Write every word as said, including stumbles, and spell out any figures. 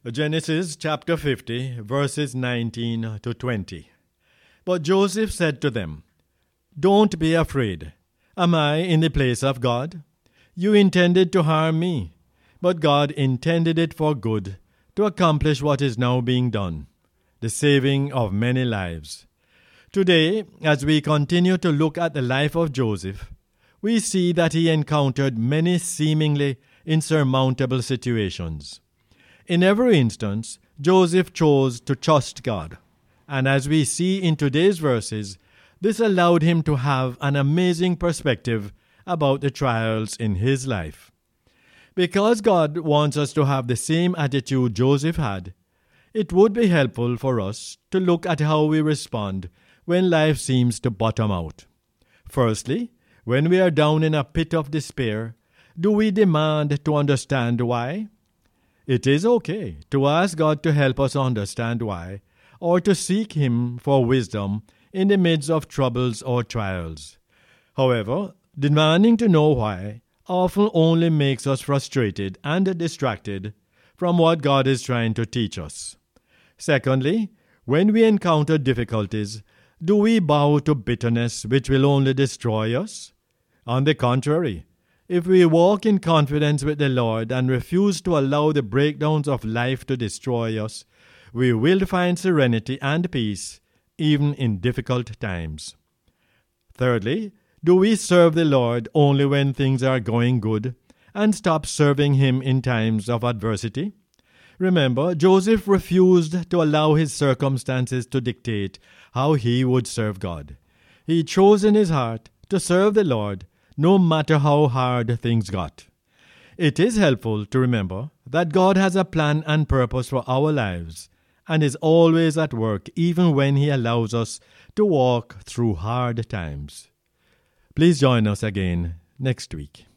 Genesis chapter fifty, verses nineteen to twenty. But Joseph said to them, "Don't be afraid. Am I in the place of God? You intended to harm me, but God intended it for good, to accomplish what is now being done, the saving of many lives." Today, as we continue to look at the life of Joseph, we see that he encountered many seemingly insurmountable situations. In every instance, Joseph chose to trust God, and as we see in today's verses, this allowed him to have an amazing perspective about the trials in his life. Because God wants us to have the same attitude Joseph had, it would be helpful for us to look at how we respond when life seems to bottom out. Firstly, when we are down in a pit of despair, do we demand to understand why? It is okay to ask God to help us understand why, or to seek Him for wisdom in the midst of troubles or trials. However, demanding to know why often only makes us frustrated and distracted from what God is trying to teach us. Secondly, when we encounter difficulties, do we bow to bitterness which will only destroy us? On the contrary, if we walk in confidence with the Lord and refuse to allow the breakdowns of life to destroy us, we will find serenity and peace even in difficult times. Thirdly, do we serve the Lord only when things are going good and stop serving Him in times of adversity? Remember, Joseph refused to allow his circumstances to dictate how he would serve God. He chose in his heart to serve the Lord no matter how hard things got. It is helpful to remember that God has a plan and purpose for our lives and is always at work even when He allows us to walk through hard times. Please join us again next week.